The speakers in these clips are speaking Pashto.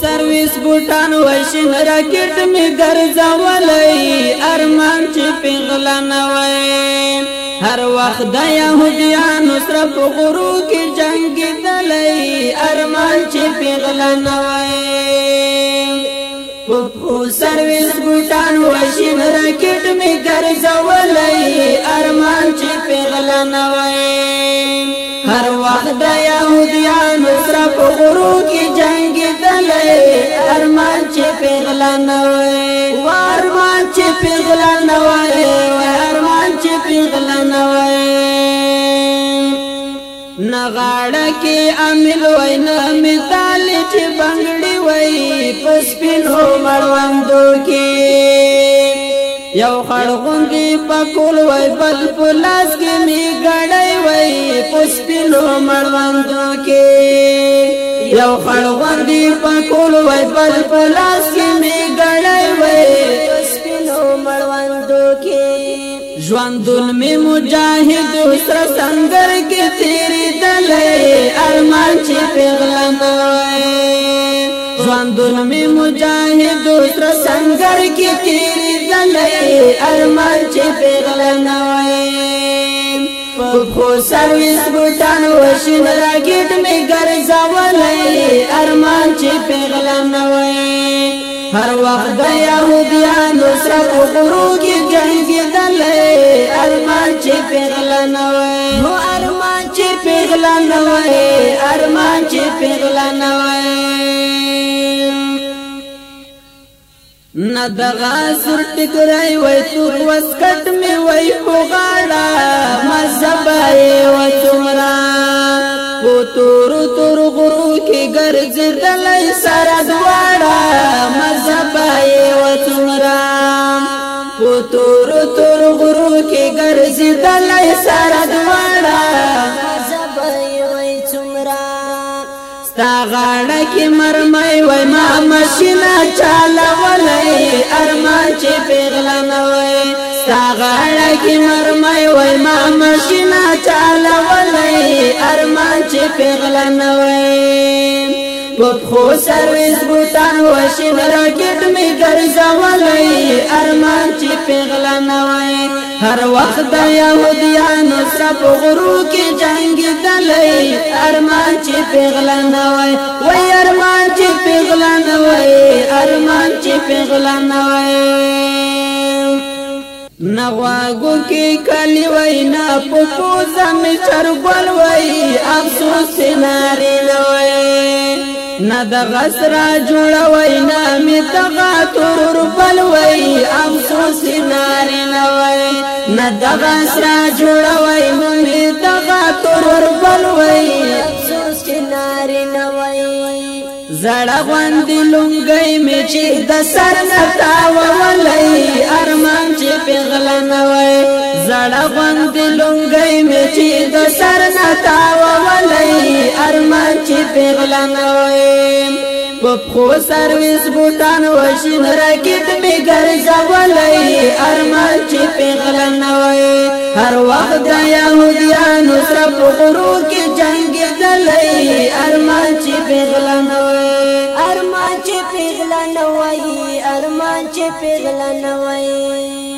سرویس بوټان وشین راکټ می ګرځولای ارمان چې پیغلا نه وای هر وخت د يهوديانو سره په غرو کې جنگ دلای ارمان چې پیغلا نه وای په سرویس بوټان وشین راکټ می ګرځولای ارمان چې پیغلا نه وای هر وخت د يهوديانو سره په غرو کې جنگ دلای ارمان چې پیغلا نه وای ارمان چې پیغلا نه وای ارمان چې پیغلا نه وای نغاړه کې عامل وای نه مثال چې بنگړي وای پسپینو مړوندو کې یو خړغوندي پکول وای بل پلاس کې می غړای وای پسپینو مړوندو کې یو خړغوندي پکول وای بل پلاس کې می غړای وای پسپینو مړوندو کې ژوندون می مجاهد سره سنگر کې تیری دلې ارمان چې پیغلا نه وای ژوندون می مجاهد سره سنگر کې تیری دلې ارمان چې پیغلا نه وای په سرویس بوټان وشین راکټ می ګرځولای ارمان چې پیغلا نه وای هر وخت د يهوديانو سره په غرو کې جنگ دلای ارمان چې پیغلا نه وای نو ارمان چې پیغلا نه وای ارمان چې پیغلا نه وای نه دغه سر ټکرای وای تور وسکټ می وای په غاړه مزبای و څومره په تور تور غرو کې ګرځېدلای سره دواړه مزبای و څومره په تور تور غرو کې ګرځېدلای سره دواړه مزبای و څومره ستا غاړه کې مرمۍ وای ما ماشینا چالولای ارمان چې پیغلا نه وای ستا غاړه کې مرمۍ وای ما ماشینا چالولای ارمان چې پیغلا نه وای په سرویس بوټان وشین راکټ می ګرځولای ارمان چې پیغلا نه وای هر وخت د يهوديانو سره په غرو کې جنگ دلای ارمان چې پیغلا نه وای وای ارمان چې پیغلا نه وای ارمان چې پیغلا نه وای نغواګو کې کلی وای نه په پوزه می چرګول وای افسوس ناری نه وای نه د غسرا جوړوي نه می دغه تور بلوي افسوس ناری نه وای نه د غسرا جوړوي می دغه تور بلوي افسوس ناری نه وای زړه غوندې لونګي می چې د سر نه تاولای ارمان چې پیغلا نه وای زړه غوندې لونګي می چې د سر نه تاولای ارمان چې پیغلا نه وای په سرویس بوټان وشین راکټ می ګرځولای ارمان چې پیغلا نه وای هر وخت د يهوديانو سره په غرو کې جنگ دلای ارمان چې پیغلا نه وای ارمان چې پیغلا نه وای ارمان چې پیغلا نه وای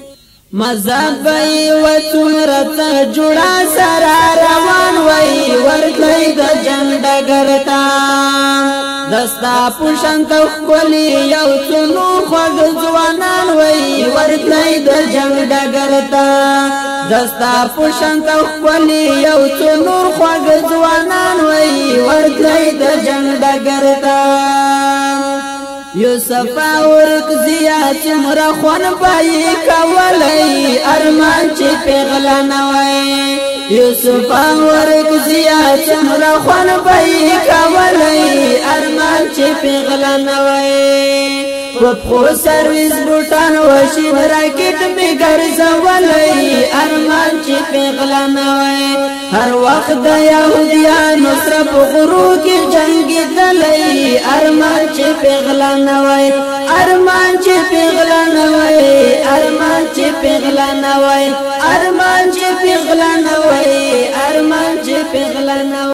مذهبي و څومره ته جوړا سره روان وای ورتلای د جنډ ګرتا دستا پوشنت خولي یو څونو خوږ ځوانان وای ورتلای د جنډ ګرتا دستا پوشنت خولي یو څونو خوږ ځوانان وای ورتلای د جنډ ګرتا یوسف اورک زیات مرخون پای کولای ارمان چې پیغلا نه وای یوسف اورک زیات مرخون پای کولای ارمان چې پیغلا نه وای په سرویس بوټان وشین راکټ می ګرځولای ارمان چې پیغلا نه وای هر وخت د يهوديانو سره په غرو کې جنگ دلای ارمان چې پیغلا نه وای ارمان چې پیغلا نه وای ارمان چې پیغلا نه وای ارمان چې پیغلا نه وای ارمان چې پیغلا نه